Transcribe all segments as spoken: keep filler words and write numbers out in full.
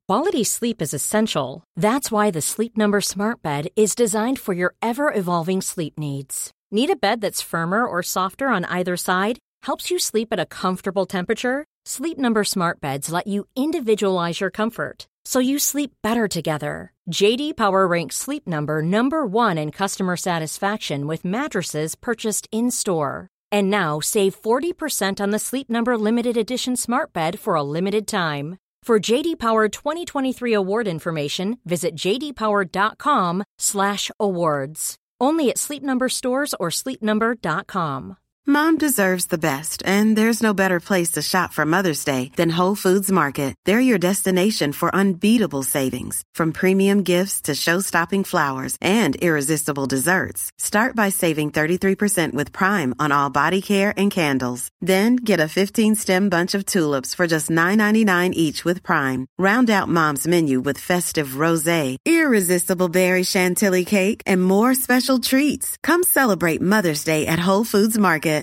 Quality sleep is essential. That's why the Sleep Number Smart Bed is designed for your ever-evolving sleep needs. Need a bed that's firmer or softer on either side? Helps you sleep at a comfortable temperature? Sleep Number Smart Beds let you individualize your comfort, so you sleep better together. J D Power ranks Sleep Number number one in customer satisfaction with mattresses purchased in-store. And now, save forty percent on the Sleep Number Limited Edition Smart Bed for a limited time. For J D Power twenty twenty-three award information, visit jdpower.com slash awards. Only at Sleep Number stores or sleep number dot com. Mom deserves the best, and there's no better place to shop for Mother's Day than Whole Foods Market. They're your destination for unbeatable savings, from premium gifts to show-stopping flowers and irresistible desserts. Start by saving thirty-three percent with Prime on all body care and candles. Then get a fifteen-stem bunch of tulips for just nine ninety-nine each with Prime. Round out Mom's menu with festive rosé, irresistible berry chantilly cake, and more special treats. Come celebrate Mother's Day at Whole Foods Market.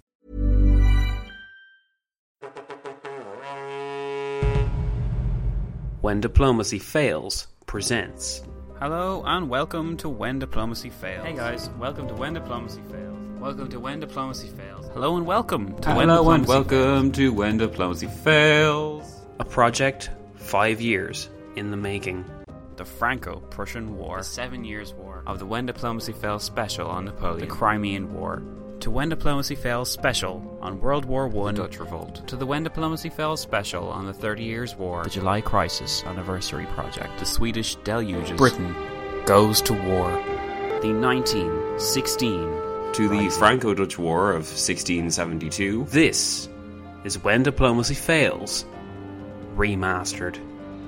When Diplomacy Fails presents. Hello and welcome to When Diplomacy Fails. Hey guys, welcome to When Diplomacy Fails. Welcome to When Diplomacy Fails. Hello and welcome to Hello When Diplomacy and welcome to When Diplomacy Fails. A project five years in the making. The Franco-Prussian War. The Seven Years War. Of the When Diplomacy Fails special on Napoleon. The Crimean War. To When Diplomacy Fails special on World War One. The Dutch Revolt. To the When Diplomacy Fails special on the Thirty Years' War. The July Crisis Anniversary Project. The Swedish Deluges. Britain Goes to War. The nineteen sixteen To the Franco-Dutch War of sixteen seventy-two. This is When Diplomacy Fails Remastered.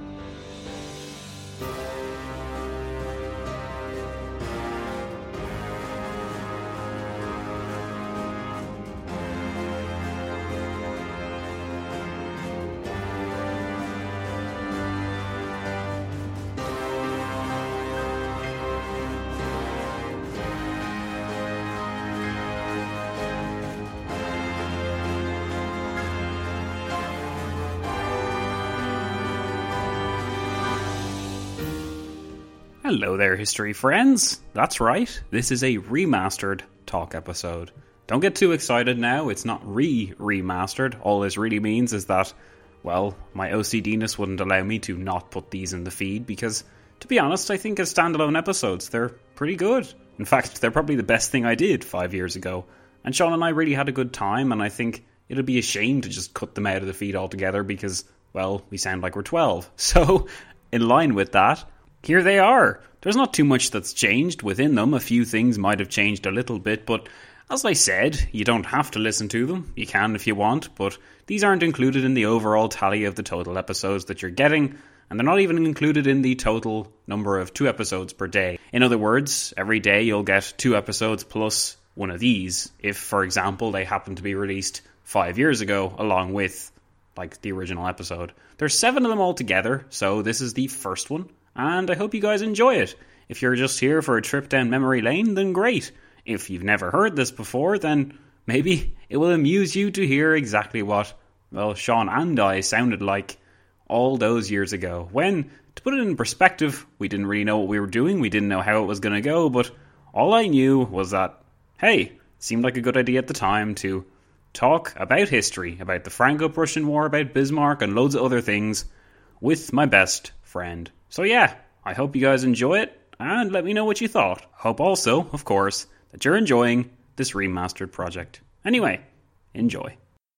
Hello there, history friends. That's right, this is a remastered talk episode. Don't get too excited now, it's not re-remastered. All this really means is that, well, my O C D-ness wouldn't allow me to not put these in the feed because, to be honest, I think as standalone episodes, they're pretty good. In fact, they're probably the best thing I did five years ago. And Sean and I really had a good time, and I think it'd be a shame to just cut them out of the feed altogether because, well, we sound like we're twelve. So, in line with that, here they are. There's not too much that's changed within them. A few things might have changed a little bit, but as I said, you don't have to listen to them. You can if you want, but these aren't included in the overall tally of the total episodes that you're getting, and they're not even included in the total number of two episodes per day. In other words, every day you'll get two episodes plus one of these, if, for example, they happen to be released five years ago, along with, like, the original episode. There's seven of them altogether, so this is the first one. And I hope you guys enjoy it. If you're just here for a trip down memory lane, then great. If you've never heard this before, then maybe it will amuse you to hear exactly what, well, Sean and I sounded like all those years ago. When, to put it in perspective, we didn't really know what we were doing, we didn't know how it was going to go, but all I knew was that, hey, it seemed like a good idea at the time to talk about history, about the Franco-Prussian War, about Bismarck, and loads of other things with my best friend. So yeah, I hope you guys enjoy it, and let me know what you thought. Hope also, of course, that you're enjoying this remastered project. Anyway, enjoy.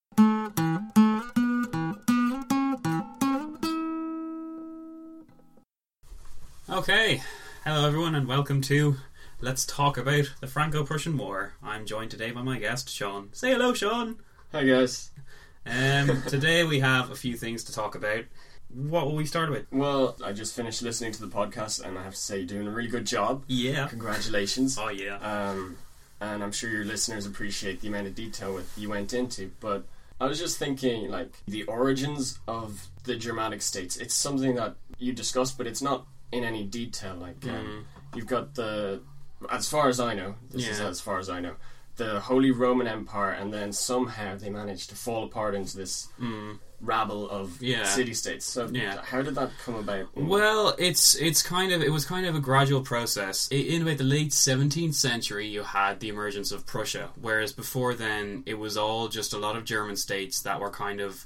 Okay, hello everyone and welcome to Let's Talk About the Franco-Prussian War. I'm joined today by my guest, Sean. Say hello, Sean! Hi guys. Um, today we have a few things to talk about. What will we start with? Well, I just finished listening to the podcast and I have to say you're doing a really good job. Yeah. Congratulations. Oh yeah. Um, and I'm sure your listeners appreciate the amount of detail with you went into, but I was just thinking, like, the origins of the Germanic states. It's something that you discussed, but it's not in any detail. Like, um, mm. you've got the, as far as I know, this yeah. is as far as I know, the Holy Roman Empire, and then somehow they managed to fall apart into this Mm. rabble of Yeah. city-states. So Yeah. how did that come about? Well, it's it's kind of it was kind of a gradual process. I- In about the late seventeenth century, you had the emergence of Prussia, whereas before then it was all just a lot of German states that were kind of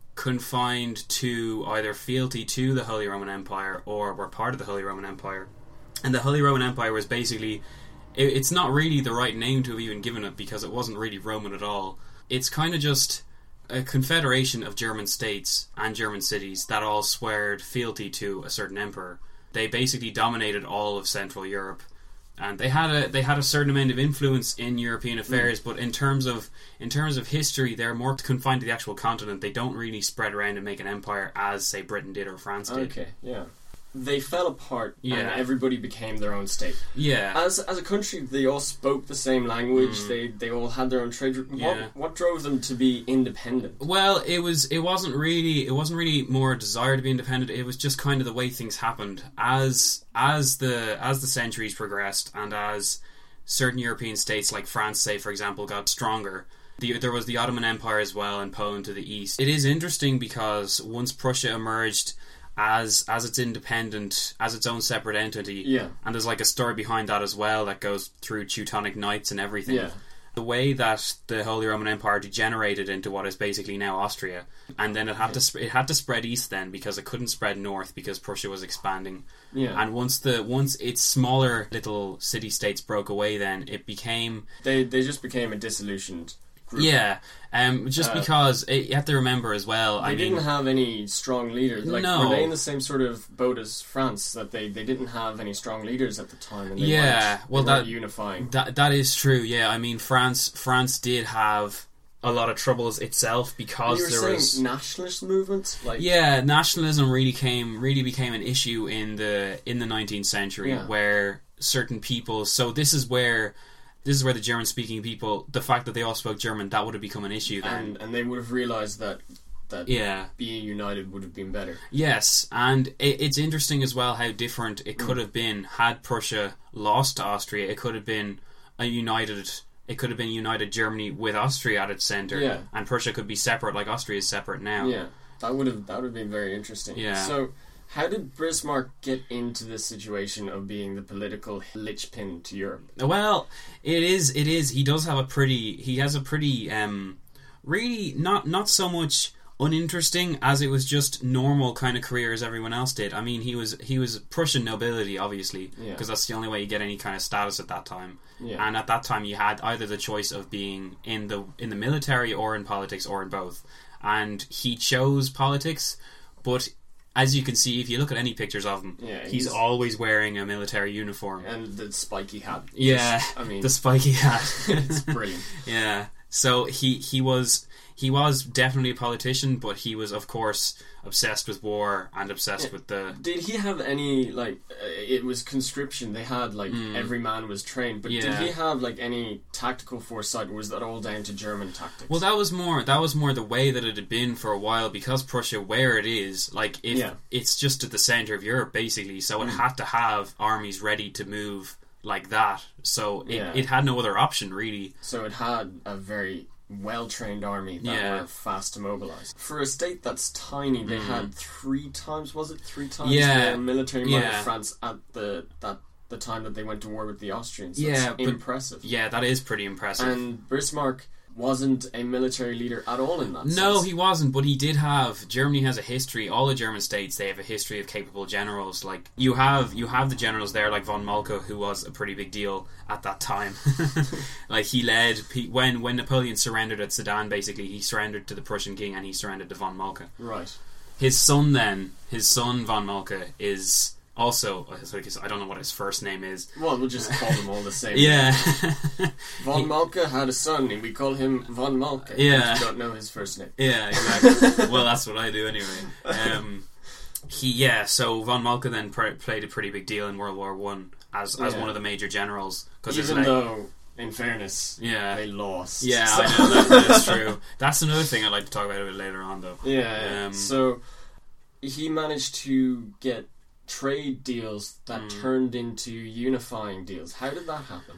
confined to either fealty to the Holy Roman Empire or were part of the Holy Roman Empire. And the Holy Roman Empire was basically, it, it's not really the right name to have even given it because it wasn't really Roman at all. It's kind of just a confederation of German states and German cities that all sweared fealty to a certain emperor. They basically dominated all of Central Europe, and they had a they had a certain amount of influence in European affairs. Mm. But in terms of in terms of history, they're more confined to the actual continent. They don't really spread around and make an empire as, say, Britain did or France did. Okay, yeah. They fell apart, Yeah. and everybody became their own state. Yeah. As as a country, they all spoke the same language. Mm. They they all had their own trade. What Yeah. what drove them to be independent? Well, it was it wasn't really it wasn't really more a desire to be independent. It was just kind of the way things happened as as the as the centuries progressed, and as certain European states like France, say for example, got stronger. The, there was the Ottoman Empire as well, and Poland to the east. It is interesting because once Prussia emerged as as its independent, as its own separate entity, Yeah. and there's like a story behind that as well that goes through Teutonic Knights and everything. Yeah. The way that the Holy Roman Empire degenerated into what is basically now Austria, and then it had to sp- it had to spread east then because it couldn't spread north because Prussia was expanding. Yeah. And once the once its smaller little city states broke away, then it became They they just became a disillusioned group. yeah. Um, just Uh, because it, you have to remember as well. They I didn't mean, have any strong leaders. Like, No. were they in the same sort of boat as France, that they, they didn't have any strong leaders at the time, and they Yeah, weren't, well, they weren't that- unifying. that that is true. Yeah, I mean France France did have a lot of troubles itself because you were there saying was nationalist movement, like yeah, nationalism really came really became an issue in the in the nineteenth century Yeah. where certain people. So this is where this is where the German speaking people, the fact that they all spoke German, that would have become an issue then. and and they would have realized that that Yeah. being united would have been better. Yes, and it, it's interesting as well how different it could have been had Prussia lost to Austria. It could have been a united. It could have been united Germany with Austria at its center, Yeah. and Prussia could be separate, like Austria is separate now. Yeah, that would have that would have been very interesting. Yeah. So, how did Bismarck get into this situation of being the political linchpin to Europe? Well, it is. It is. He does have a pretty. He has a pretty. Um, really not not so much uninteresting as it was just normal kind of career as everyone else did. I mean, he was he was Prussian nobility, obviously, Yeah. because that's the only way you get any kind of status at that time. Yeah. And at that time, you had either the choice of being in the in the military or in politics or in both. And he chose politics, but as you can see, if you look at any pictures of him, Yeah, he's, he's- always wearing a military uniform. And the spiky hat. Yeah, Just- I mean, the spiky hat. it's brilliant. Yeah. So he he was he was definitely a politician, but he was of course obsessed with war and obsessed with the Did he have any, like, uh, it was conscription, they had, like, every man was trained, but did Hmm. Yeah. he have, like, any tactical foresight, or was that all down to German tactics? Well, that was more that was more the way that it had been for a while because Prussia, where it is, like if Yeah. it's just at the center of Europe basically, so it had to have armies ready to move like that. So it, Yeah. it had no other option really. So it had a very well-trained army that Yeah. were fast to mobilize. For a state that's tiny, they had three times, was it? Three times Yeah. the military might Yeah. of France at the that the time that they went to war with the Austrians. Yeah, That's but- impressive. Yeah, that is pretty impressive. And Bismarck wasn't a military leader at all in that No, sense. he wasn't, but he did have. Germany has a history. All the German states, they have a history of capable generals. Like you have, you have the generals there, like von Moltke, who was a pretty big deal at that time. Like he led he, when when Napoleon surrendered at Sedan. Basically, he surrendered to the Prussian king, and he surrendered to von Moltke. Right. His son, then, his son von Moltke is also. I don't know what his first name is. Well, we'll just call them all the same. Yeah. Von Moltke had a son, and we call him Von Moltke. Yeah. We don't know his first name. Yeah, exactly. Well, that's what I do anyway. Um, he, yeah. So von Moltke then pr- played a pretty big deal in World War One as as Yeah. one of the major generals. Cause Even like, though, in fairness, yeah, they lost. yeah, So- I know that, that's true. That's another thing I'd like to talk about a bit later on, though. Yeah, yeah. Um, So he managed to get trade deals that Hmm. turned into unifying deals. How did that happen?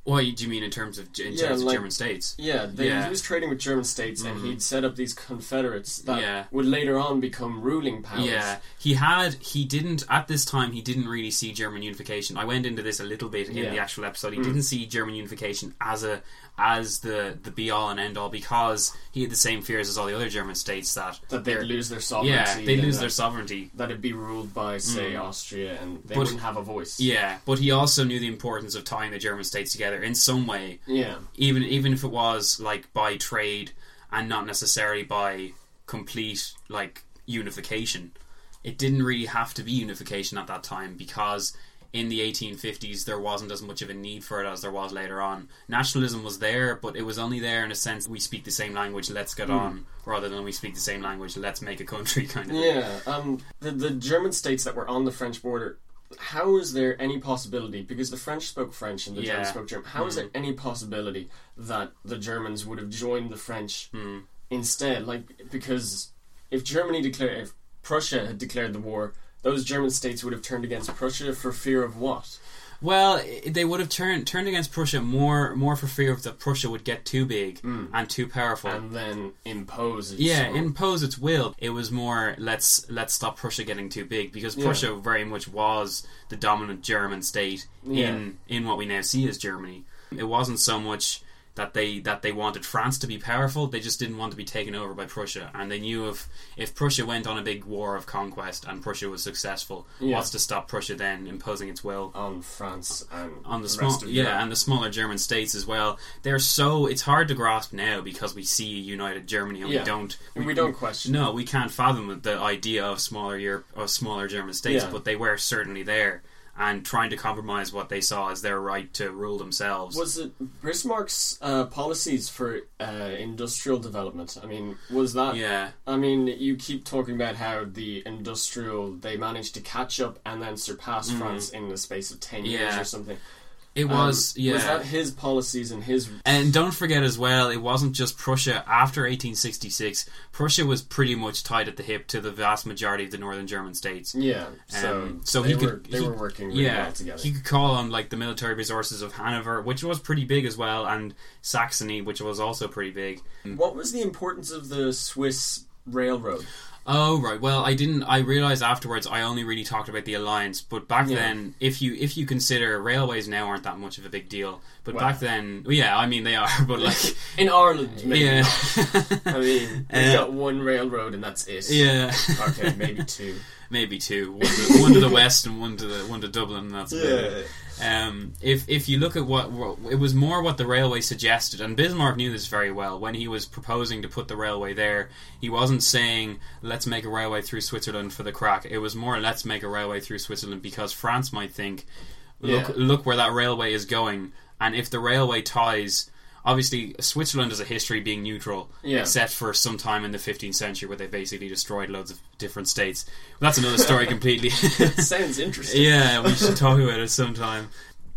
What do you mean in terms of in Yeah, terms of like- German states? Yeah, they, Yeah. he was trading with German states, and Mhm. he'd set up these confederates that Yeah. would later on become ruling powers. Yeah, he had. He didn't at this time. He didn't really see German unification. I went into this a little bit in Yeah. the actual episode. He Mm. didn't see German unification as a as the the be all and end all because he had the same fears as all the other German states that That they'd they're- lose their sovereignty. Yeah, they and lose that, their sovereignty. that it'd be ruled by, say, Mm. Austria, and they But- wouldn't have a voice. Yeah, but he also knew the importance of tying the German states together in some way, Yeah. even even if it was like by trade and not necessarily by complete like unification. It didn't really have to be unification at that time because in the eighteen fifties there wasn't as much of a need for it as there was later on. Nationalism was there, but it was only there in a sense we speak the same language, let's get Mm. on, rather than we speak the same language, let's make a country kind of thing. Yeah, um, the, the German states that were on the French border, how is there any possibility, because the French spoke French and the Yeah. Germans spoke German, how is Mm. there any possibility that the Germans would have joined the French Mm. instead? Like, because if Germany declared, if Prussia had declared the war, those German states would have turned against Prussia for fear of what? Well, i- they would have turned turned against Prussia more more for fear of that Prussia would get too big Mm. and too powerful. And then impose its Yeah, own- impose its will. It was more let's let's stop Prussia getting too big because Yeah. Prussia very much was the dominant German state Yeah. in in what we now see as Germany. It wasn't so much that they that they wanted France to be powerful, they just didn't want to be taken over by Prussia, and they knew if if Prussia went on a big war of conquest and Prussia was successful, Yeah. what's to stop Prussia then imposing its will on France and on the the small rest of yeah Europe. and the smaller German states as well. They're so it's hard to grasp now because we see a united Germany and Yeah. we don't We don't question. no we can't fathom the idea of smaller Europe of smaller German states, Yeah. but they were certainly there and trying to compromise what they saw as their right to rule themselves. Was it Bismarck's uh, policies for uh, industrial development? I mean, was that... yeah I mean, you keep talking about how the industrial, they managed to catch up and then surpass France in the space of ten years Yeah. or something. it Um, was yeah Was that his policies and his... And don't forget as well, it wasn't just Prussia. After eighteen sixty-six, Prussia was pretty much tied at the hip to the vast majority of the northern German states. Yeah, so, Um, so they, he were, could, they he- were working really yeah, well together. he could call on like the military resources of Hanover, which was pretty big as well, and Saxony, which was also pretty big. What was the importance of the Swiss railroad? Oh right, well I didn't. I realised afterwards I only really talked about the alliance, but back Yeah. then, if you if you consider railways now aren't that much of a big deal, but Well. back then, well, yeah, I mean they are, but like In Ireland, maybe yeah, not. I mean, we've Uh, got one railroad and that's it. yeah. Okay, maybe two. Maybe two, one to, one to the west and one to the one to Dublin. That's about Yeah. it. Um, if if you look at what, what it was more what the railway suggested, and Bismarck knew this very well when he was proposing to put the railway there. He wasn't saying let's make a railway through Switzerland for the crack. It was more let's make a railway through Switzerland because France might think, look Yeah. look where that railway is going, and if the railway ties. Obviously, Switzerland has a history being neutral, Yeah. except for some time in the fifteenth century where they basically destroyed loads of different states. But that's another story completely. Sounds interesting. Yeah, we should talk about it sometime.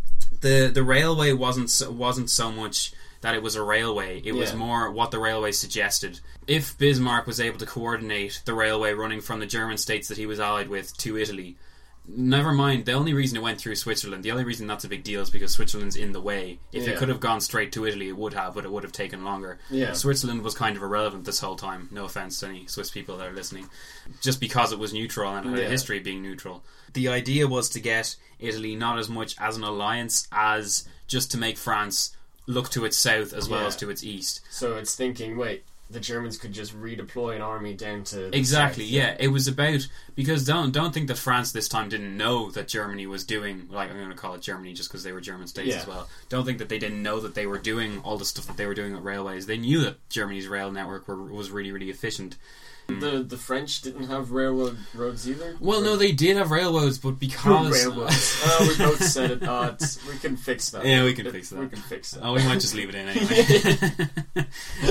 The the railway wasn't so, wasn't so much that it was a railway. It was Yeah. more what the railway suggested. If Bismarck was able to coordinate the railway running from the German states that he was allied with to Italy, never mind, the only reason it went through Switzerland, the only reason that's a big deal is because Switzerland's in the way. If Yeah. it could have gone straight to Italy, it would have, but it would have taken longer. Yeah. Switzerland was kind of irrelevant this whole time. No offense to any Swiss people that are listening. Just because it was neutral and had Yeah. a history of being neutral. The idea was to get Italy not as much as an alliance as just to make France look to its south as well Yeah. as to its east. So it's thinking, wait, the Germans could just redeploy an army down to the Exactly, south. yeah. It was about because don't don't think that France this time didn't know that Germany was doing, like I'm going to call it Germany just because they were German states Yeah. as well. Don't think that they didn't know that they were doing all the stuff that they were doing with railways. They knew that Germany's rail network were, was really really efficient. The the French didn't have railroad roads either. Well, Or- no, they did have railroads, but because railroads. Oh, we both said it. Oh, it's, we can fix that. Yeah, we can It- fix that. We can fix that. Oh, we might just leave it in anyway.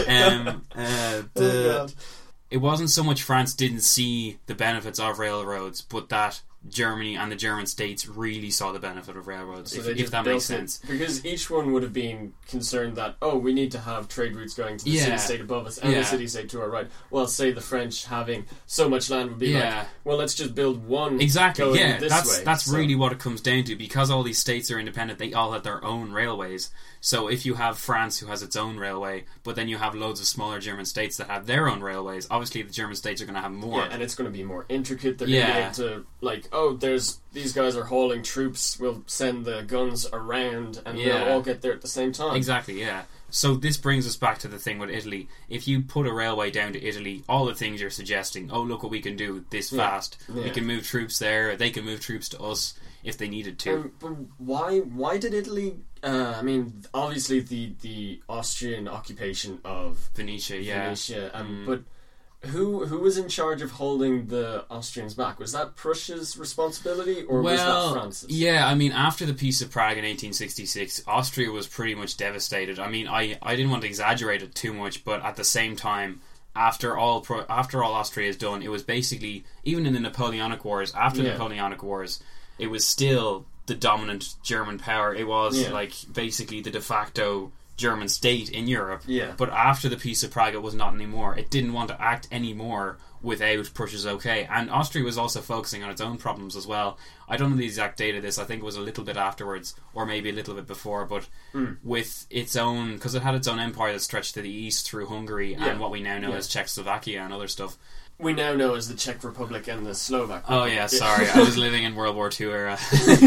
um, uh, the, Oh, God. it wasn't so much France didn't see the benefits of railroads, but that Germany and the German states really saw the benefit of railroads, So if, they if just that built makes it- sense. Because each one would have been concerned that, oh, we need to have trade routes going to the Yeah. city-state above us and Yeah. the city-state to our right. Well, say the French having so much land would be Yeah. like, well, let's just build one Exactly, going yeah, this that's way. that's So- really what it comes down to. Because all these states are independent, they all have their own railways. So if you have France, who has its own railway, but then you have loads of smaller German states that have their own railways, obviously the German states are going to have more. Yeah, and it's going to be more intricate. They're Yeah. going to be able to, like, oh, there's these guys are hauling troops. We'll send the guns around, and Yeah. they'll all get there at the same time. Exactly, yeah. So this brings us back to the thing with Italy. If you put a railway down to Italy, all the things you're suggesting, oh, look what we can do this Yeah. fast. We Yeah. can move troops there, they can move troops to us if they needed to. Um, but why? Why did Italy? Uh, I mean, obviously the the Austrian occupation of Venetia, yeah. Venetia, um, Mm. but who who was in charge of holding the Austrians back? Was that Prussia's responsibility, or was Well, that France's? yeah, I mean, after the Peace of Prague in eighteen sixty-six, Austria was pretty much devastated. I mean, I, I didn't want to exaggerate it too much, but at the same time, after all pro- after all Austria is done, it was basically, even in the Napoleonic Wars, after the Yeah. Napoleonic Wars, it was still the dominant German power. It was, Yeah. like, basically the de facto German state in Europe. Yeah. But after the Peace of Prague, it was not anymore. It didn't want to act anymore without Prussia's okay. And Austria was also focusing on its own problems as well. I don't know the exact date of this. I think it was a little bit afterwards, or maybe a little bit before. But Mm. with its own, because it had its own empire that stretched to the east through Hungary Yeah. and what we now know Yeah. as Czechoslovakia and other stuff. We now know as the Czech Republic and the Slovak Oh Republic. yeah, sorry, I was living in World War Two era.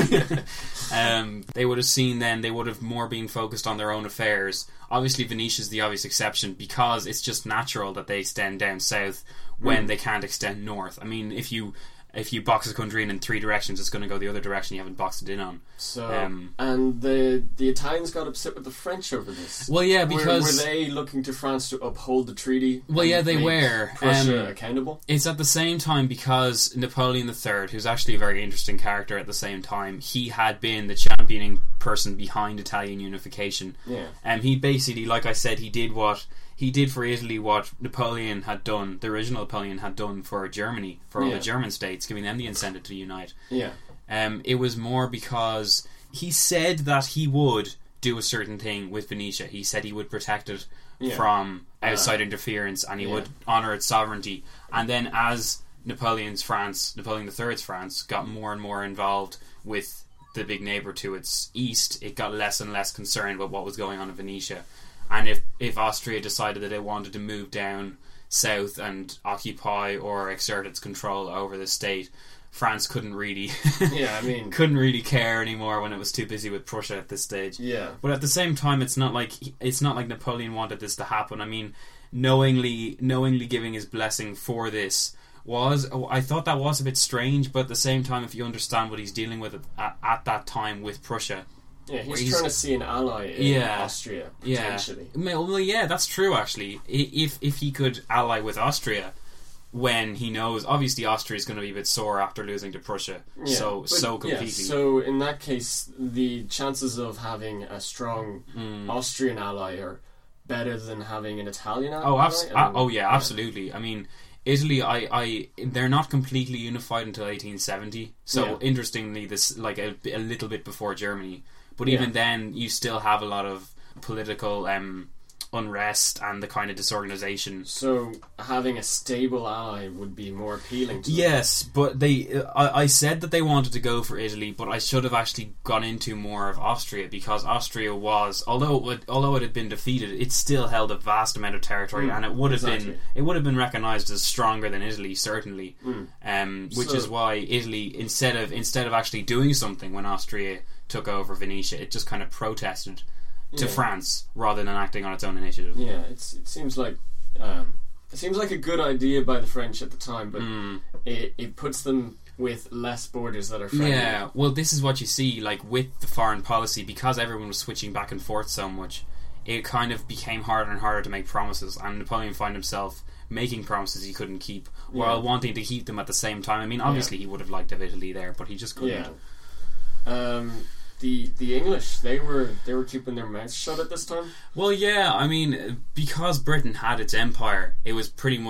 um, they would have seen then, they would have more been focused on their own affairs. Obviously Venetia's the obvious exception, because it's just natural that they extend down south when Mm. they can't extend north. I mean, if you if you box a country in in three directions, it's going to go the other direction you haven't boxed it in on. So, Um, and the the Italians got upset with the French over this. Well, yeah, Were- because were, they looking to France to uphold the treaty? Well, and yeah, they make were. Prussia Um, accountable. It's at the same time because Napoleon the Third, who's actually a very interesting character at the same time, he had been the championing person behind Italian unification. Yeah. And he basically, like I said, he did what he did for Italy what Napoleon had done, the original Napoleon had done for Germany, for all Yeah. the German states, giving them the incentive to unite. Yeah. Um, it was more because he said that he would do a certain thing with Venetia. He said he would protect it Yeah. from outside Uh, interference, and he yeah. would honour its sovereignty. And then as Napoleon's France, Napoleon the Third's France, got more and more involved with the big neighbour to its east, it got less and less concerned with what was going on in Venetia. And if, if Austria decided that they wanted to move down south and occupy or exert its control over the state, France couldn't really Yeah, I mean, couldn't really care anymore when it was too busy with Prussia at this stage. yeah. But at the same time, it's not like it's not like Napoleon wanted this to happen. I mean, knowingly knowingly giving his blessing for this was, I thought that was a bit strange. But at the same time, if you understand what he's dealing with at, at that time with Prussia, Yeah, he's, he's- trying to see an ally in Yeah. Austria, yeah, potentially. well, well, yeah, that's true. Actually, I- if if he could ally with Austria, when he knows obviously Austria is going to be a bit sore after losing to Prussia, Yeah, so but, so yeah, completely. so in that case, the chances of having a strong Mm. Austrian ally are better than having an Italian ally. Oh, abs- I uh, mean, oh yeah, absolutely. I mean, Italy, I, I, they're not completely unified until eighteen seventy. So Yeah. interestingly, this like a, a little bit before Germany, but Yeah. even then, you still have a lot of political um, unrest and the kind of disorganization. So having a stable ally would be more appealing to them. Yes, but they. I, I said that they wanted to go for Italy, but I should have actually gone into more of Austria, because Austria was, although it would, although it had been defeated, it still held a vast amount of territory, Mm, and it would have exactly. been it would have been recognised as stronger than Italy, certainly. Mm. Um, which So- is why Italy, instead of instead of actually doing something when Austria took over Venetia, it just kind of protested to Yeah. France rather than acting on its own initiative. Yeah, it's, it seems like um, it seems like a good idea by the French at the time, but Mm. it, it puts them with less borders that are friendly. Yeah, well, this is what you see, like, with the foreign policy, because everyone was switching back and forth so much, it kind of became harder and harder to make promises, and Napoleon found himself making promises he couldn't keep, while Yeah. wanting to keep them at the same time. I mean, obviously he would have liked to have Italy there, but he just couldn't. Yeah. Um, the the English, they were they were keeping their mouths shut at this time. Well, yeah, I mean, because Britain had its empire, it was pretty much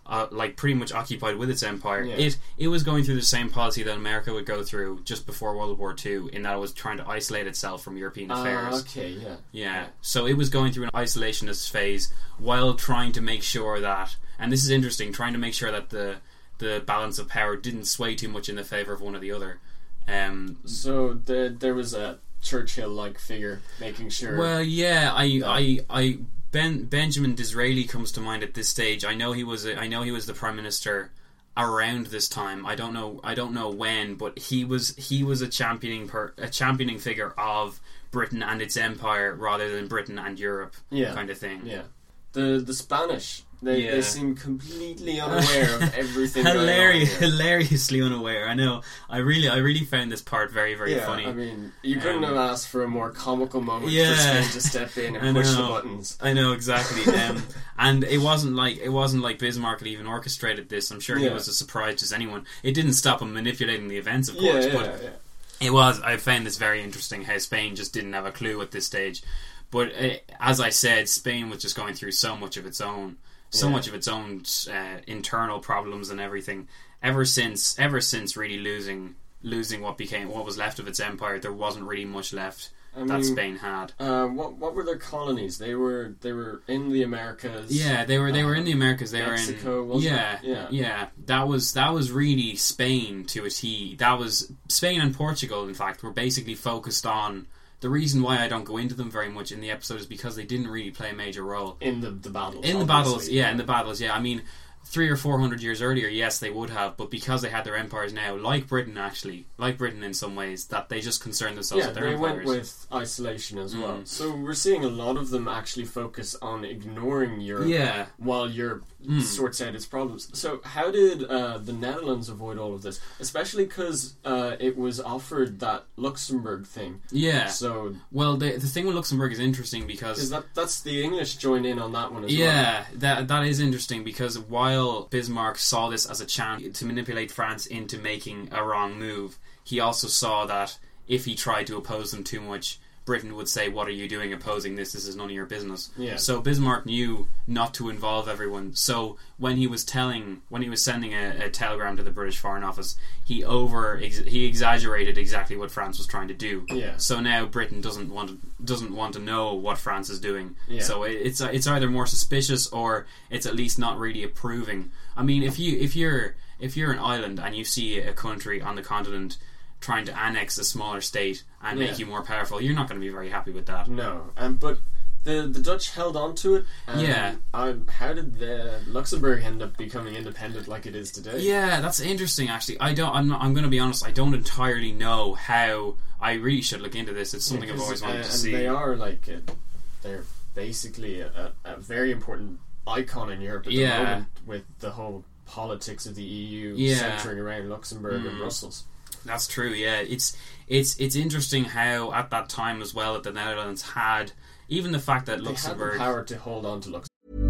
uh, like pretty much occupied with its empire. Yeah. It it was going through the same policy that America would go through just before World War Two, in that it was trying to isolate itself from European affairs. Uh, okay, yeah. yeah. Yeah. So it was going through an isolationist phase while trying to make sure that, and this is interesting, trying to make sure that the the balance of power didn't sway too much in the favour of one or the other. Um, so the, there was a Churchill-like figure making sure. Well, yeah, I, Yeah. I, I, Ben Benjamin Disraeli comes to mind at this stage. I know he was, a, I know he was the prime minister around this time. I don't know, I don't know when, but he was, he was a championing, per, a championing figure of Britain and its empire rather than Britain and Europe, Yeah. kind of thing. Yeah. The the Spanish, they, Yeah. they seem completely unaware of everything Hilarious, going on here. hilariously unaware. I know. I really, I really found this part very, very Yeah, funny. I mean, you couldn't Um, have asked for a more comical moment Yeah. for Spain to step in I and push the know. buttons. I know exactly, um, and it wasn't like it wasn't like Bismarck had even orchestrated this. I'm sure he Yeah. was as surprised as anyone. It didn't stop him manipulating the events, of Yeah, course, yeah, but yeah. it was. I found this very interesting how Spain just didn't have a clue at this stage. But uh, as I said, Spain was just going through so much of its own, so Yeah. much of its own uh, internal problems and everything. Ever since, ever since really losing losing what became what was left of its empire, there wasn't really much left I that mean, Spain had. Uh, what what were their colonies? They were they were in the Americas. Yeah, they were they were in the Americas. They Mexico, were in wasn't yeah, it? Yeah. yeah. That was that was really Spain to a T. That was Spain and Portugal. In fact, were basically focused on. The reason why I don't go into them very much in the episode is because they didn't really play a major role in the the battles. in the obviously. battles. Yeah, in the battles. Yeah, I mean, three or four hundred years earlier, yes, they would have, but because they had their empires now, like Britain, actually, like Britain in some ways, that they just concerned themselves Yeah, with their they empires. went with isolation as well. Mm. So we're seeing a lot of them actually focus on ignoring Europe Yeah. while Europe Mm. sorts out its problems. So how did uh, the Netherlands avoid all of this? Especially because uh, it was offered that Luxembourg thing. Yeah. So Well, the the thing with Luxembourg is interesting because is that that's the English join in on that one as well. yeah, that that is interesting because while Bismarck saw this as a chance to manipulate France into making a wrong move, he also saw that if he tried to oppose them too much, Britain would say, "What are you doing opposing this? This is none of your business." Yeah. So Bismarck knew not to involve everyone. So when he was telling, when he was sending a, a telegram to the British Foreign Office, he over ex- he exaggerated exactly what France was trying to do. Yeah. So now Britain doesn't want to, doesn't want to know what France is doing. Yeah. So it, it's it's either more suspicious or it's at least not really approving. I mean, if you if you're if you're an island and you see a country on the continent trying to annex a smaller state and Yeah. make you more powerful, you're not going to be very happy with that. No, um, but the the Dutch held on to it. And Yeah. I, how did the Luxembourg end up becoming independent like it is today? Yeah, that's interesting. Actually, I don't. I'm not. I'm going to be honest. I don't entirely know how. I really should look into this. It's something Yeah, I've 'cause, always wanted uh, to and see. they are like uh, they're basically a, a very important icon in Europe at the Yeah. moment with the whole politics of the E U Yeah. centering around Luxembourg Mm. and Brussels. That's true. Yeah, it's it's it's interesting how at that time as well that the Netherlands had even the fact that They had the Luxembourg. power to hold on to Luxembourg.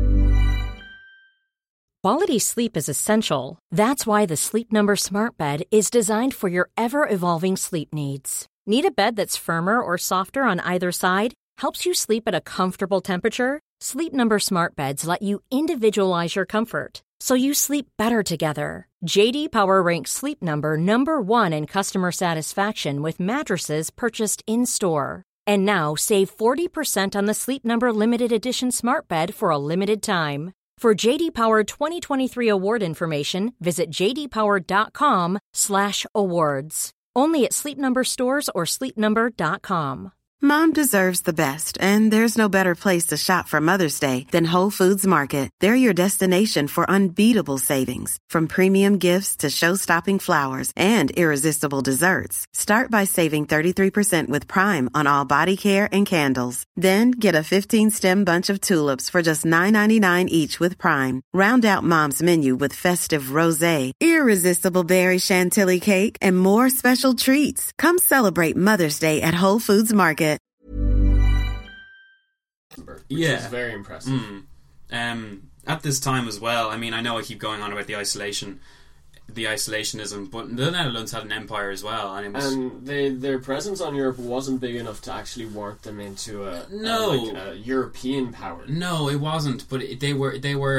Quality sleep is essential. That's why the Sleep Number Smart Bed is designed for your ever-evolving sleep needs. Need a bed that's firmer or softer on either side? Helps you sleep at a comfortable temperature? Sleep Number Smart Beds let you individualize your comfort, so you sleep better together. J D Power ranks Sleep Number number one in customer satisfaction with mattresses purchased in-store. And now save forty percent on the Sleep Number Limited Edition Smart Bed for a limited time. For J D Power twenty twenty-three award information, visit j d power dot com slash awards. Only at Sleep Number stores or sleep number dot com. Mom deserves the best, and there's no better place to shop for Mother's Day than Whole Foods Market. They're your destination for unbeatable savings, from premium gifts to show-stopping flowers and irresistible desserts. Start by saving thirty-three percent with Prime on all body care and candles. Then get a fifteen-stem bunch of tulips for just nine ninety-nine each with Prime. Round out Mom's menu with festive rosé, irresistible berry chantilly cake, and more special treats. Come celebrate Mother's Day at Whole Foods Market. Which Yeah. is very impressive. Mm. Um, at this time as well. I mean, I know I keep going on about the isolation, the isolationism, but the Netherlands had an empire as well, and it was And they, their presence on Europe wasn't big enough to actually warrant them into a, No. a, like a European power. no, it wasn't. But it, they were they were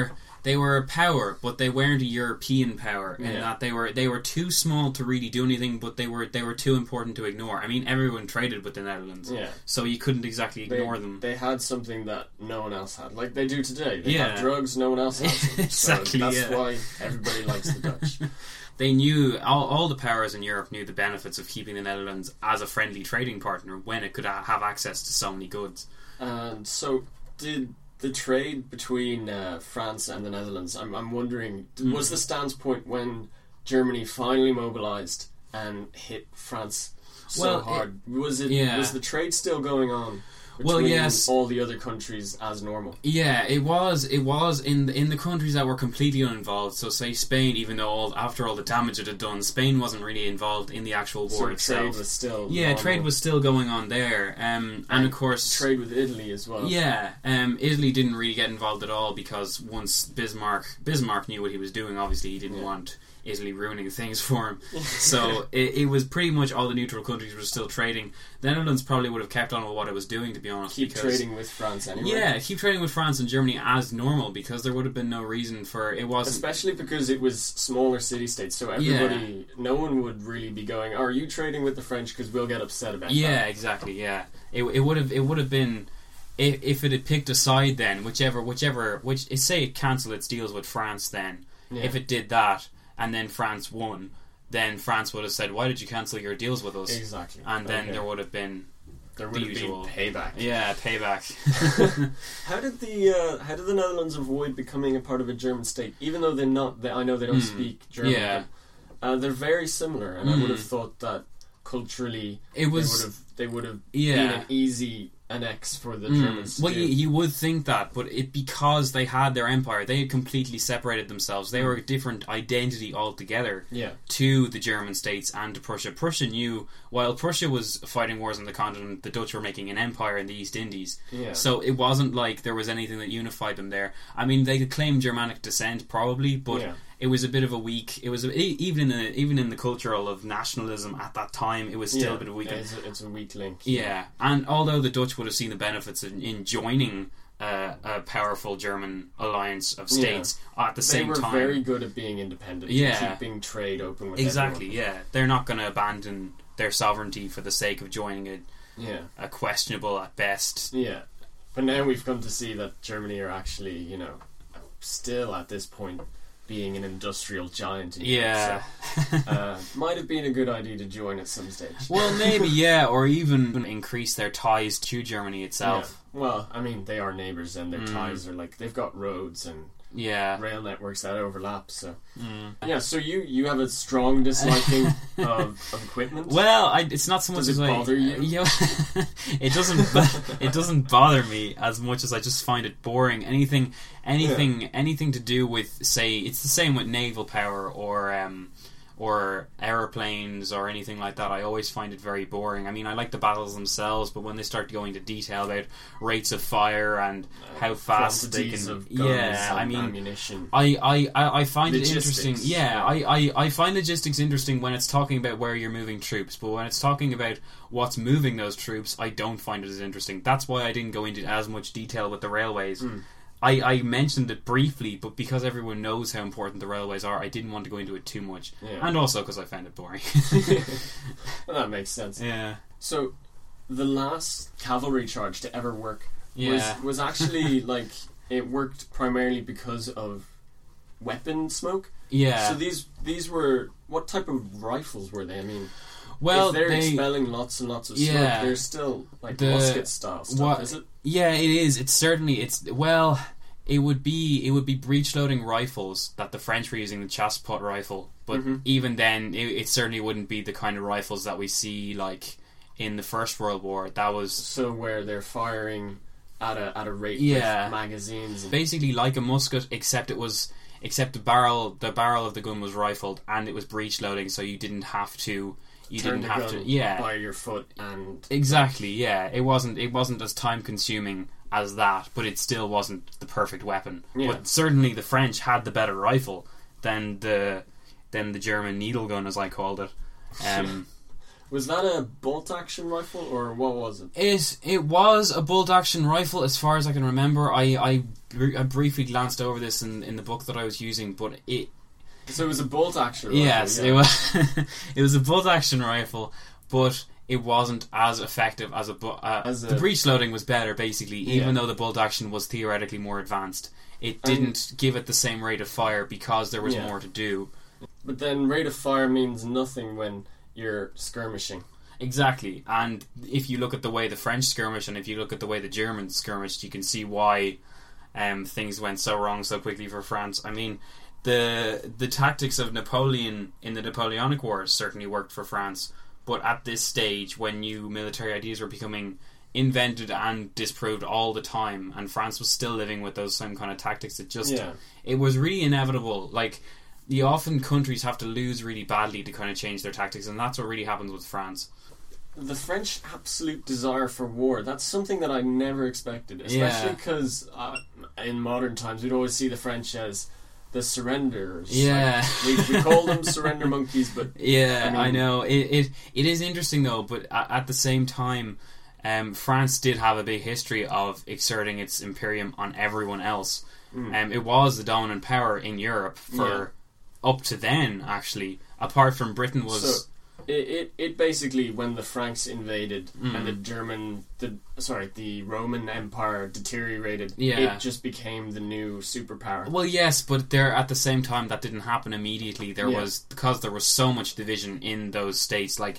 they were a power, but they weren't a European power, in Yeah. that they were they were too small to really do anything, but they were they were too important to ignore. I mean, everyone traded with the Netherlands, Yeah. so you couldn't exactly ignore they, them. They had something that no one else had, like they do today. They Yeah. have drugs, no one else has them. Exactly, So that's yeah. why everybody likes the Dutch. They knew, all, all the powers in Europe knew the benefits of keeping the Netherlands as a friendly trading partner when it could ha- have access to so many goods. And so, did the trade between uh, France and the Netherlands, I'm, I'm wondering, Mm. was the stance point when Germany finally mobilised and hit France so Well, it- hard? was it yeah. was the trade still going on between Well, yes. all the other countries as normal? Yeah, it was. It was in the, in the countries that were completely uninvolved. So, say Spain, even though all, after all the damage it had done, Spain wasn't really involved in the actual war So itself. trade was still yeah, normal. trade was still going on there, um, and, And of course, trade with Italy as well. yeah, um, Italy didn't really get involved at all because once Bismarck Bismarck knew what he was doing. Obviously, he didn't Yeah. want Italy ruining things for him. So it, it was pretty much all the neutral countries were still trading. The Netherlands probably would have kept on with what it was doing, to be honest. Keep because, trading with France anyway. Yeah, keep trading with France and Germany as normal, because there would have been no reason for it. Wasn't Especially because it was smaller city-states, so everybody, no one would really be going, "Are you trading with the French? Because we'll get upset about Yeah, that." exactly. Yeah, it it would have it would have been if, if it had picked a side then, whichever whichever which say it cancelled its deals with France then. Yeah. If it did that and then France won, then France would have said, "Why did you cancel your deals with us?" Exactly. And then Okay. there would have been There would the have usual been payback. yeah payback. How did the uh, how did the Netherlands avoid becoming a part of a German state? Even though they're not, they, I know they don't Mm. speak German. Yeah. but, uh, they're very similar, and I would have Mm. thought that culturally It was- they would have they would have Yeah. been an easy annex for the Mm. Germans. To Well, do. you, you would think that, but it because they had their empire, they had completely separated themselves. They were a different identity altogether yeah. to the German states and to Prussia. Prussia knew, while Prussia was fighting wars on the continent, the Dutch were making an empire in the East Indies. Yeah. So it wasn't like there was anything that unified them there. I mean, they could claim Germanic descent probably, but Yeah. it was a bit of a weak. It was a, e- even in the even in the cultural of nationalism at that time, it was still yeah. a bit of a weak. It's a, it's a weak link. Yeah, and although the Dutch would have seen the benefits in, in joining uh, a powerful German alliance of states at the They same were time, very good at being independent, Yeah. keeping trade open with exactly, everyone. yeah, they're not going to abandon their sovereignty for the sake of joining a, Yeah, a questionable at best. yeah. But now we've come to see that Germany are actually, you know, still at this point being an industrial giant. In Yeah. Europe, so, uh, might have been a good idea to join at some stage. Well, maybe, yeah, or even increase their ties to Germany Yeah. itself. Well, I mean, they are neighbours, and their Mm. ties are like they've got roads and Yeah. rail networks that overlap. So, Mm. yeah. So you you have a strong disliking of, of equipment. Well, I, it's not so much Does as it I, bother you? Yeah, it doesn't. bo- it doesn't bother me as much as I just find it boring. Anything, anything, anything to do with, say, it's the same with naval power or um, or aeroplanes or anything like that. I always find it very boring. I mean, I like the battles themselves, but when they start going into detail about rates of fire and how fast they Quantities can, of guns yeah, and I mean. ammunition. I, I, I I find Logistics, it interesting. Yeah, yeah. I, I, I find logistics interesting when it's talking about where you're moving troops, but when it's talking about what's moving those troops, I don't find it as interesting. That's why I didn't go into as much detail with the railways. Mm. I, I mentioned it briefly, but because everyone knows how important the railways are, I didn't want to go into it too much. Yeah. And also because I found it boring. Well, that makes sense. yeah. So, the last cavalry charge to ever work Yeah. was was actually like it worked primarily because of weapon smoke. Yeah. So these these were what type of rifles were they? I mean, well, if they're they, expelling lots and lots of smoke, Yeah. they're still like The- musket style stuff. what- Is it? Yeah, it is. It's certainly it's well. It would be it would be breech loading rifles that the French were using, the chassepot rifle. But Mhm. even then, it, it certainly wouldn't be the kind of rifles that we see like in the First World War. That was So where they're firing at a at a rate Yeah. with magazines. And, basically like a musket, except it was except the barrel the barrel of the gun was rifled and it was breech loading, so you didn't have to you turn didn't the have gun to yeah by your foot and exactly yeah it wasn't it wasn't as time consuming as that, but it still wasn't the perfect weapon. Yeah. But certainly the French had the better rifle than the than the German needle gun, as I called it. Um, Was that a bolt-action rifle, or what was it? It it was a bolt-action rifle, as far as I can remember. I, I, I briefly glanced over this in, in the book that I was using, but it... So it was a bolt-action rifle? Yes, yeah. it was It was a bolt-action rifle, but it wasn't as effective as a... Uh, as a the breech loading was better, basically, even yeah. though the bolt-action was theoretically more advanced. It didn't um, give it the same rate of fire because there was yeah. more to do. But then rate of fire means nothing when you're skirmishing. Exactly, and if you look at the way the French skirmish and if you look at the way the Germans skirmished, you can see why um, things went so wrong so quickly for France. I mean, the the tactics of Napoleon in the Napoleonic Wars certainly worked for France, but at this stage, when new military ideas were becoming invented and disproved all the time, and France was still living with those same kind of tactics, it just yeah. it was really inevitable. Like, the often countries have to lose really badly to kind of change their tactics, and that's what really happens with France. The French absolute desire for war, that's something that I never expected, especially because yeah. uh, in modern times we'd always see the French as the surrenderers. Yeah. Like, we, we call them surrender monkeys, but yeah, I, mean, I know it, it it is interesting though, but at, at the same time, um, France did have a big history of exerting its imperium on everyone else. Mm. Um, it was the dominant power in Europe for yeah. up to then, actually, apart from Britain was... So, it, it, it basically, when the Franks invaded mm. and the German... the Sorry, the Roman Empire deteriorated, yeah. it just became the new superpower. Well, yes, but there at the same time, that didn't happen immediately. There yeah. was... Because there was so much division in those states, like...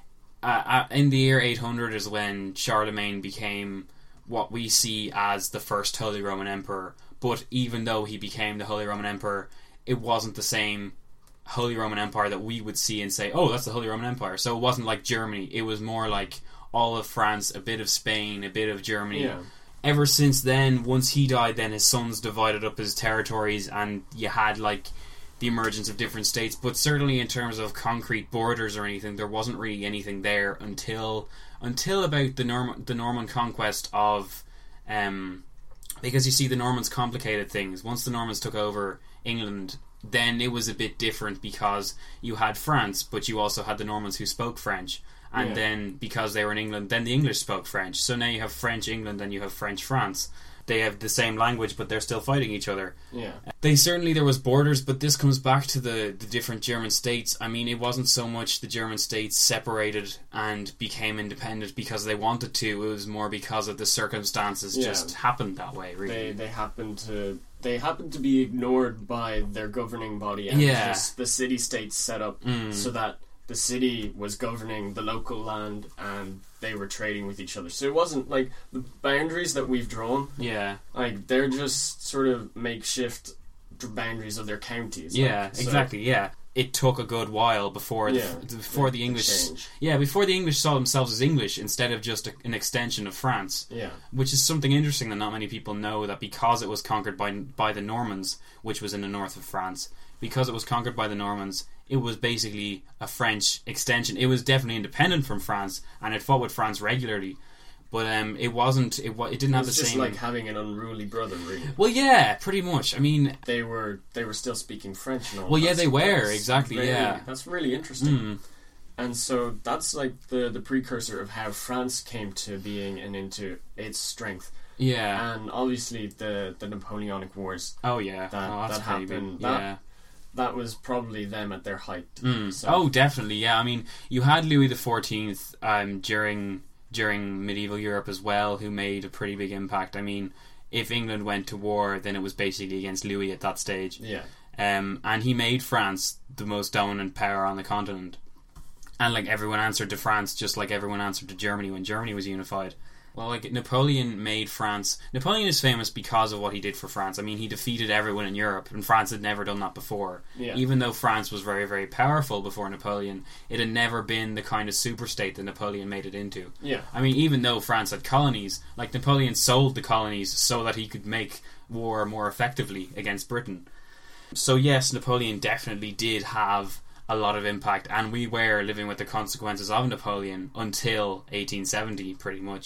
Uh, in the year eight hundred is when Charlemagne became what we see as the first Holy Roman Emperor. But even though he became the Holy Roman Emperor, it wasn't the same Holy Roman Empire that we would see and say, oh, that's the Holy Roman Empire. So it wasn't like Germany. It was more like all of France, a bit of Spain, a bit of Germany. Yeah. Ever since then, once he died, then his sons divided up his territories, and you had like the emergence of different states. But certainly in terms of concrete borders or anything, there wasn't really anything there until until about the Norm- the Norman conquest of... Um, because you see, the Normans complicated things. Once the Normans took over England, then it was a bit different because you had France, but you also had the Normans who spoke French. And yeah. then, because they were in England, then the English spoke French. So now you have French England and you have French France. They have the same language, but they're still fighting each other. Yeah. They certainly, there was borders, but this comes back to the, the different German states. I mean, it wasn't so much the German states separated and became independent because they wanted to. It was more because of the circumstances yeah. just happened that way, really. They they happened to they happened to be ignored by their governing body, and yeah. just the city-states set up mm. so that the city was governing the local land and they were trading with each other. So it wasn't like the boundaries that we've drawn. Yeah. Like, they're just sort of makeshift boundaries of their counties. Yeah, like, so exactly, yeah. It took a good while before the, yeah, before the, the English... change. Yeah, before the English saw themselves as English instead of just a, an extension of France. Yeah. Which is something interesting that not many people know, that because it was conquered by by the Normans, which was in the north of France, because it was conquered by the Normans, it was basically a French extension. It was definitely independent from France, and it fought with France regularly. But um, it wasn't. It, it didn't it have the was just same. like having an unruly brother, really. Well, yeah, pretty much. I mean, they were they were still speaking French and all. Well, that, yeah, they so were exactly. really, yeah, that's really interesting. Mm. And so that's like the the precursor of how France came to being and into its strength. Yeah, and obviously the the Napoleonic Wars. Oh yeah, that oh, that happened. That, yeah. That was probably them at their height. Mm. So. Oh, definitely. Yeah, I mean, you had Louis the Fourteenth um, during during medieval Europe as well, who made a pretty big impact. I mean, if England went to war, then it was basically against Louis at that stage. Yeah. Um, and he made France the most dominant power on the continent. And like everyone answered to France, just like everyone answered to Germany when Germany was unified. Well, like, Napoleon made France... Napoleon is famous because of what he did for France. I mean, he defeated everyone in Europe, and France had never done that before. Yeah. Even though France was very, very powerful before Napoleon, it had never been the kind of superstate that Napoleon made it into. Yeah. I mean, even though France had colonies, like, Napoleon sold the colonies so that he could make war more effectively against Britain. So, yes, Napoleon definitely did have a lot of impact, and we were living with the consequences of Napoleon until eighteen seventy, pretty much.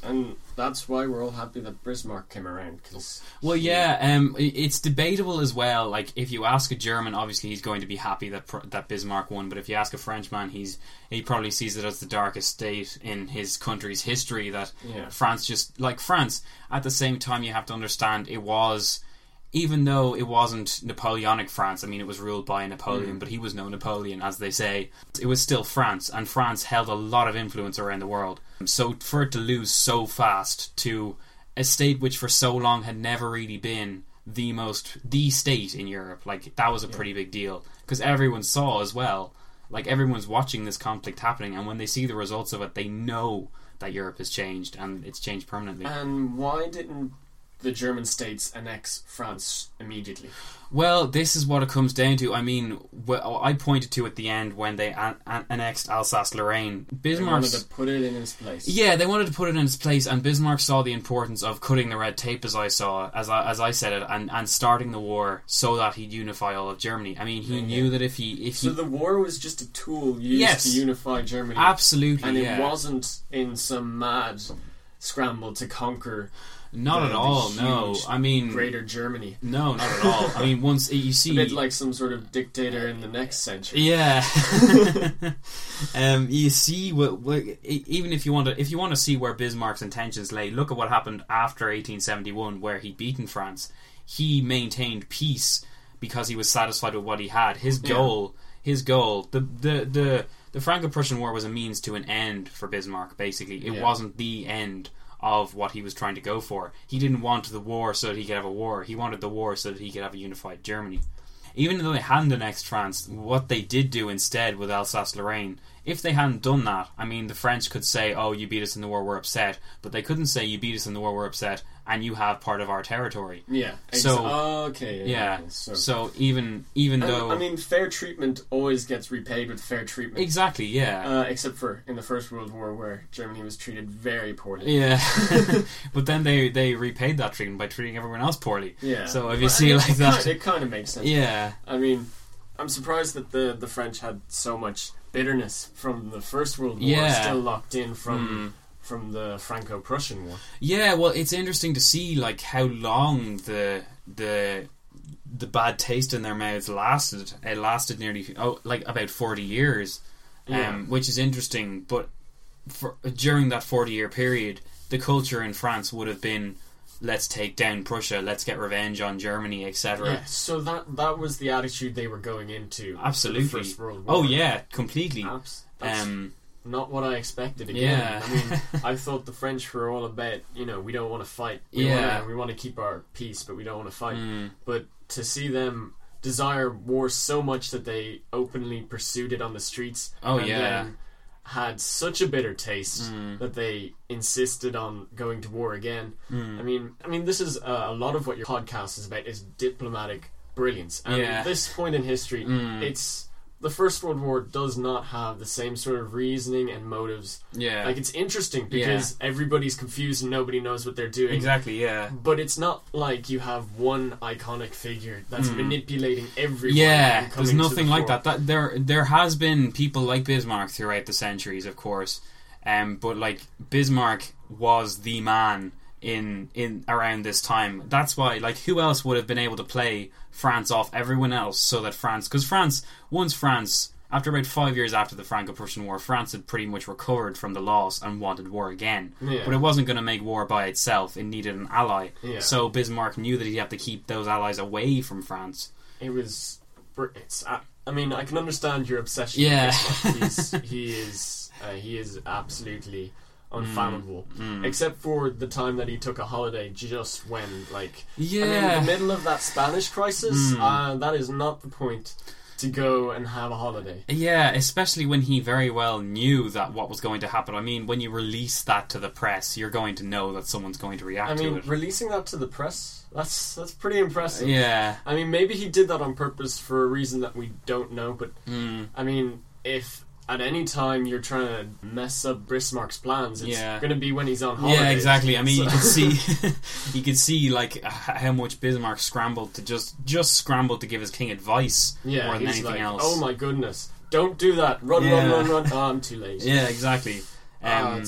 and that's why we're all happy that Bismarck came around. Cause well, yeah, um, it's debatable as well. Like, if you ask a German, obviously he's going to be happy that that Bismarck won. But if you ask a Frenchman, he's he probably sees it as the darkest state in his country's history. That yeah. France just like France. At the same time, you have to understand it was. Even though it wasn't Napoleonic France, I mean, it was ruled by Napoleon, mm. but he was no Napoleon, as they say. It was still France, and France held a lot of influence around the world. So for it to lose so fast to a state which for so long had never really been the most, the state in Europe, like, that was a pretty big deal. Because everyone saw as well, like, everyone's watching this conflict happening, and when they see the results of it, they know that Europe has changed, and it's changed permanently. And why didn't the German states annex France immediately? Well, this is what it comes down to. I mean, well, I pointed to at the end when they an- an- annexed Alsace-Lorraine. Bismarck wanted to put it in its place. Yeah, they wanted to put it in its place, and Bismarck saw the importance of cutting the red tape, as I saw, as I, as I said it, and, and starting the war so that he'd unify all of Germany. I mean, he yeah. knew that if he... if So he, the war was just a tool used yes, to unify Germany. Absolutely, And it yeah. wasn't in some mad scramble to conquer... Not the, at all, no. I mean... Greater Germany. No, not at all. I mean, once you see... A bit like some sort of dictator in the next century. Yeah. um, you see, what, what, even if you want to if you want to see where Bismarck's intentions lay, look at what happened after eighteen seventy-one, where he'd beaten France. He maintained peace because he was satisfied with what he had. His goal... Yeah. His goal... The, the, the, the Franco-Prussian War was a means to an end for Bismarck, basically. It yeah. wasn't the end of what he was trying to go for. He didn't want the war so that he could have a war. He wanted the war so that he could have a unified Germany. Even though they hadn't annexed France, what they did do instead with Alsace-Lorraine, if they hadn't done that, I mean, the French could say, oh, you beat us in the war, we're upset. But they couldn't say, you beat us in the war, we're upset, and you have part of our territory. Yeah. So, oh, okay. Yeah. yeah Okay, so, so even even and, though... I mean, fair treatment always gets repaid with fair treatment. Exactly, yeah. Uh, except for in the First World War, where Germany was treated very poorly. Yeah. But then they, they repaid that treatment by treating everyone else poorly. Yeah. So if you well, see it like it that... Kind, it kind of makes sense. Yeah. I mean, I'm surprised that the, the French had so much bitterness from the First World War yeah. still locked in from... Mm. from the Franco-Prussian War. Yeah, well, it's interesting to see like how long the the the bad taste in their mouths lasted. It lasted nearly oh, like about forty years, um, yeah. which is interesting. But for, during that forty year period, the culture in France would have been, let's take down Prussia, let's get revenge on Germany, et cetera. Yeah, so that that was the attitude they were going into. Absolutely. The First World War. Oh yeah, completely. Abs- um. Not what I expected again. Yeah. I mean, I thought the French were all about, you know, we don't want to fight. We yeah. Wanna, we want to keep our peace, but we don't want to fight. Mm. But to see them desire war so much that they openly pursued it on the streets. Oh, and yeah. then had such a bitter taste mm. that they insisted on going to war again. Mm. I mean, I mean, this is uh, a lot of what your podcast is about is diplomatic brilliance. And yeah. at this point in history, mm. it's... The First World War does not have the same sort of reasoning and motives. Yeah. Like, it's interesting because yeah. everybody's confused and nobody knows what they're doing. Exactly, yeah. But it's not like you have one iconic figure that's mm. manipulating everyone. Yeah, there's nothing the like that. that. There there has been people like Bismarck throughout the centuries, of course. Um, but, like, Bismarck was the man in in around this time. That's why, like, who else would have been able to play France off everyone else so that France... Because France, once France, after about five years after the Franco-Prussian War, France had pretty much recovered from the loss and wanted war again. Yeah. But it wasn't going to make war by itself. It needed an ally. Yeah. So Bismarck knew that he'd have to keep those allies away from France. It was... It's... I mean, I can understand your obsession yeah. with Bismarck. He's, he is... Uh, he is absolutely... unfathomable, mm, mm. except for the time that he took a holiday just when, like, yeah. I mean, in the middle of that Spanish crisis, mm. uh, that is not the point to go and have a holiday. Yeah, especially when he very well knew that what was going to happen. I mean, when you release that to the press, you're going to know that someone's going to react I mean, to it. releasing that to the press, that's that's pretty impressive. Yeah. I mean, maybe he did that on purpose for a reason that we don't know, but, mm. I mean, if... at any time you're trying to mess up Bismarck's plans, it's yeah. going to be when he's on holiday. Yeah, exactly. I mean, so. you could see, you could see like how much Bismarck scrambled to just just scrambled to give his king advice yeah, more than he's anything like, else. Oh my goodness! Don't do that! Run, yeah. run, run, run! Oh, I'm too late. Yeah, exactly. Um, uh, it's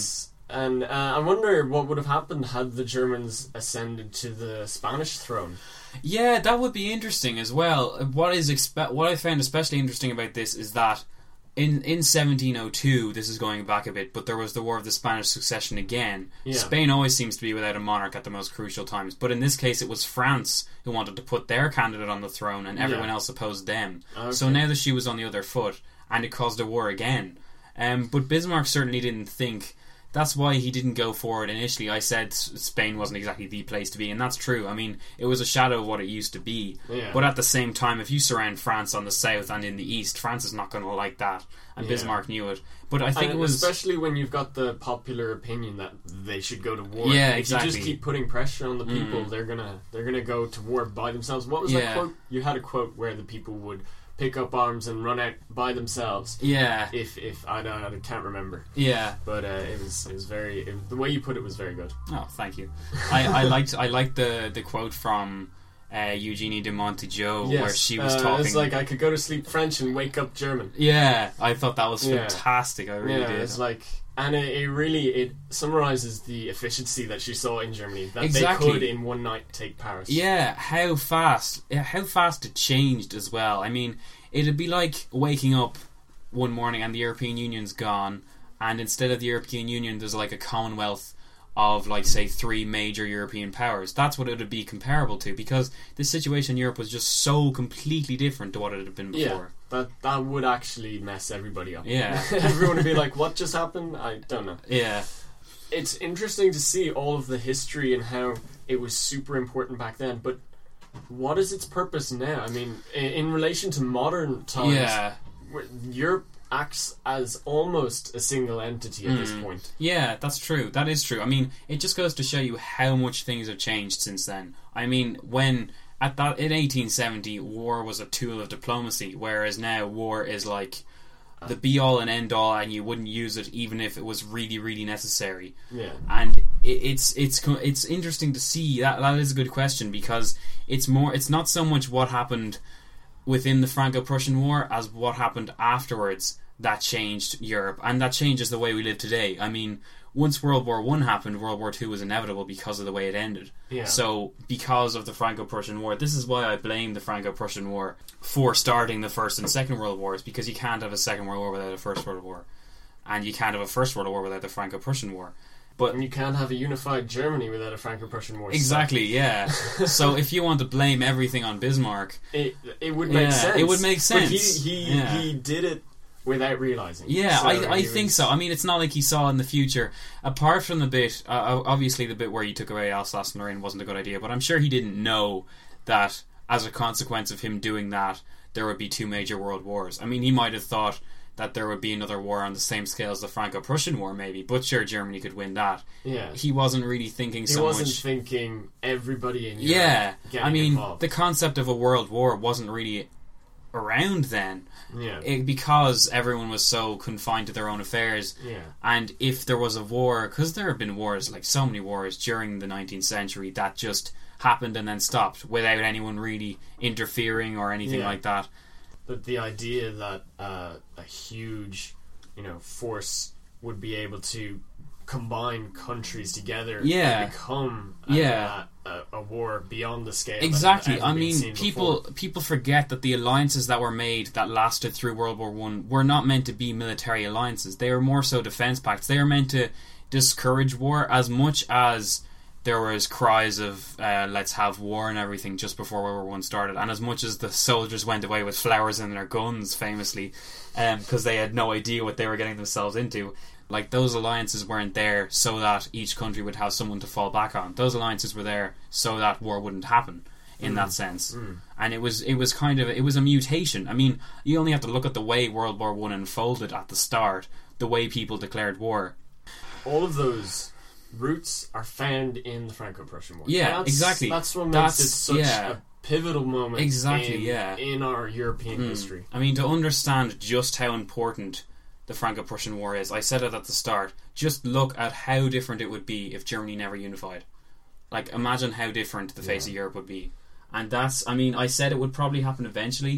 And uh, I wonder what would have happened had the Germans ascended to the Spanish throne. Yeah, that would be interesting as well. What is expe- what I found especially interesting about this is that in in seventeen oh two, this is going back a bit, but there was the War of the Spanish Succession again. Yeah. Spain always seems to be without a monarch at the most crucial times, but in this case it was France who wanted to put their candidate on the throne and everyone Yeah. else opposed them. Okay. So now the shoe was on the other foot and it caused a war again. Um, but Bismarck certainly didn't think... That's why he didn't go for it initially. I said Spain wasn't exactly the place to be, and that's true. I mean, it was a shadow of what it used to be. Yeah. But at the same time, if you surround France on the south and in the east, France is not going to like that. And Yeah. Bismarck knew it. But I think and it was... especially when you've got the popular opinion that they should go to war. Yeah, if exactly. you just keep putting pressure on the people, Mm. they're gonna they're gonna go to war by themselves. What was Yeah. that quote? You had a quote where the people would pick up arms and run out by themselves. Yeah. If if I don't, I can't remember. Yeah. But uh, it was it was very it, the way you put it was very good. Oh, thank you. I, I liked I liked the, the quote from uh, Eugenie de Montijo Yes. where she was uh, talking... It's like I could go to sleep French and wake up German. Yeah, I thought that was Yeah. fantastic. I really yeah, did. it's like, and it, it really it summarizes the efficiency that she saw in Germany, that Exactly. they could in one night take Paris. Yeah, how fast, yeah, how fast it changed as well. I mean, it'd be like waking up one morning and the European Union's gone, and instead of the European Union, there's like a Commonwealth of, like, say, three major European powers. That's what it would be comparable to, because the situation in Europe was just so completely different to what it had been Yeah, before. that that would actually mess everybody up. Yeah. Everyone would be like, "What just happened?" I don't know. Yeah. It's interesting to see all of the history and how it was super important back then, but what is its purpose now? I mean, in, in relation to modern times, Yeah. where Europe acts as almost a single entity at this point. Yeah, that's true. That is true. I mean, it just goes to show you how much things have changed since then. I mean, when at that in eighteen seventy, war was a tool of diplomacy, whereas now war is like the be all and end all, and you wouldn't use it even if it was really, really necessary. Yeah. And it, it's it's co- it's interesting to see that. That is a good question, because it's more. It's not so much what happened within the Franco-Prussian War as what happened afterwards that changed Europe, and that changes the way we live today. I mean, once World War One happened, World War Two was inevitable because of the way it ended. Yeah. So, because of the Franco-Prussian War, this is why I blame the Franco-Prussian War for starting the First and Second World Wars, because you can't have a Second World War without a First World War, and you can't have a First World War without the Franco-Prussian War. But And you can't have a unified Germany without a Franco-Prussian war. exactly, yeah. So if you want to blame everything on Bismarck, It it would make Yeah, sense. it would make sense. But he he, Yeah. he did it without realizing. yeah, So I, I he think was- so. I mean, it's not like he saw in the future. Apart from the bit, uh, obviously the bit where you took away Alsace and Lorraine wasn't a good idea, but I'm sure he didn't know that as a consequence of him doing that, there would be two major world wars. I mean, he might have thought that there would be another war on the same scale as the Franco-Prussian War, maybe, but sure, Germany could win that. Yeah. He wasn't really thinking He so wasn't much... thinking everybody in Europe Yeah, getting I mean, involved. the concept of a world war wasn't really around then. Yeah. It, because everyone was so confined to their own affairs. Yeah. And if there was a war, because there have been wars, like so many wars during the nineteenth century that just happened and then stopped without anyone really interfering or anything Yeah. like that. But the idea that uh, a huge, you know, force would be able to combine countries together Yeah. and become a, Yeah. a, a war beyond the scale that had Exactly. ever I been mean, seen people before. people forget that the alliances that were made that lasted through World War One were not meant to be military alliances. They were more so defense pacts. They were meant to discourage war as much as there was cries of uh, let's have war and everything just before World War One started, and as much as the soldiers went away with flowers in their guns, famously, because they had no idea what they were getting themselves into. Like, those alliances weren't there so that each country would have someone to fall back on. Those alliances were there so that war wouldn't happen, in Mm. that sense. Mm. And it was it was kind of it was a mutation. I mean, you only have to look at the way World War One unfolded at the start, the way people declared war. All of those roots are found in the Franco-Prussian War. Yeah, that's, exactly. That's what makes That's- it such yeah. a pivotal moment Exactly, in, yeah. in our European Mm. history. I mean, to understand just how important the Franco-Prussian War is, I said it at the start, just look at how different it would be if Germany never unified. Like, imagine how different the face Yeah. of Europe would be. And that's, I mean, I said it would probably happen eventually,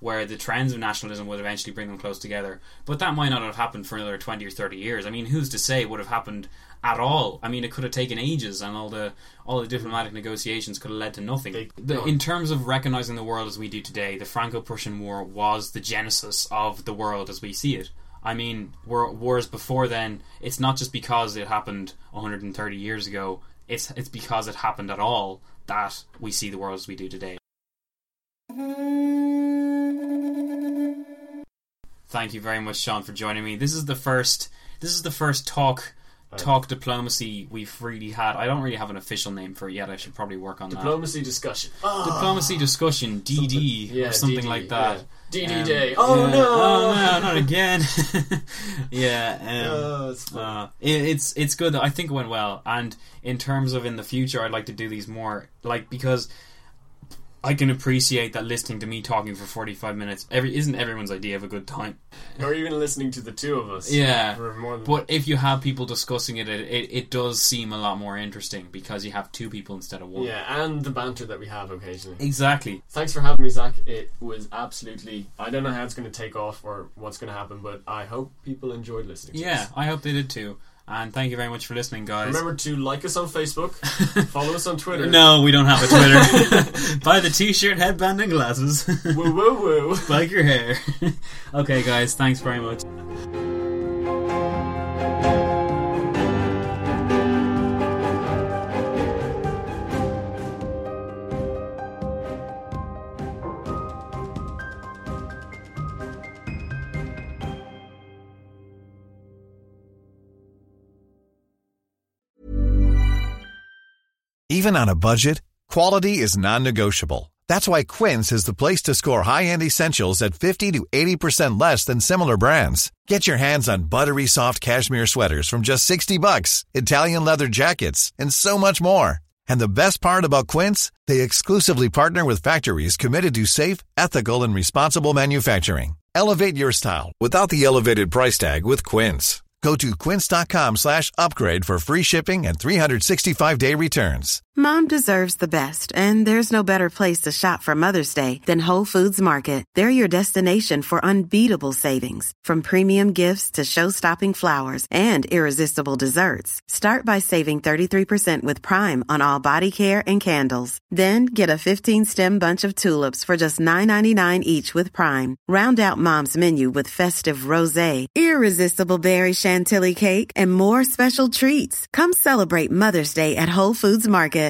where the trends of nationalism would eventually bring them close together. But that might not have happened for another twenty or thirty years. I mean, who's to say it would have happened at all? I mean, it could have taken ages, and all the all the diplomatic negotiations could have led to nothing. The, in terms of recognising the world as we do today, the Franco-Prussian War was the genesis of the world as we see it. I mean, wars before then, it's not just because it happened one hundred thirty years ago, it's it's because it happened at all that we see the world as we do today. Thank you very much, Sean, for joining me. This is the first this is the first talk talk diplomacy we've really had. I don't really have an official name for it yet. I should probably work on diplomacy that. discussion. Oh. Diplomacy discussion, D D, something, yeah, or something D D, like that. Yeah. D D um, Day. Oh yeah. no! Oh no! Not again. yeah. Um, oh, it's, uh, it, it's it's good. I think it went well. And in terms of in the future, I'd like to do these more, like, because I can appreciate that listening to me talking for forty-five minutes every isn't everyone's idea of a good time. Or even listening to the two of us. Yeah. For more than but if you have people discussing it, it, it, it does seem a lot more interesting because you have two people instead of one. Yeah, and the banter that we have occasionally. Exactly. Thanks for having me, Zach. It was absolutely... I don't know how it's going to take off or what's going to happen, but I hope people enjoyed listening to Yeah, us. I hope they did too. And thank you very much for listening, guys. Remember to like us on Facebook, follow us on Twitter. No, we don't have a Twitter. Buy the t-shirt, headband and glasses. Woo woo woo. Like your hair. Okay, guys, thanks very much. Even on a budget, quality is non-negotiable. That's why Quince is the place to score high-end essentials at fifty to eighty percent less than similar brands. Get your hands on buttery soft cashmere sweaters from just sixty bucks, Italian leather jackets, and so much more. And the best part about Quince, they exclusively partner with factories committed to safe, ethical, and responsible manufacturing. Elevate your style without the elevated price tag with Quince. Go to quince.com slash upgrade for free shipping and three sixty-five day returns. Mom deserves the best, and there's no better place to shop for Mother's Day than Whole Foods Market. They're your destination for unbeatable savings, from premium gifts to show-stopping flowers and irresistible desserts. Start by saving thirty-three percent with Prime on all body care and candles. Then get a fifteen-stem bunch of tulips for just nine ninety-nine each with Prime. Round out Mom's menu with festive rosé, irresistible berry chantilly cake, and more special treats. Come celebrate Mother's Day at Whole Foods Market.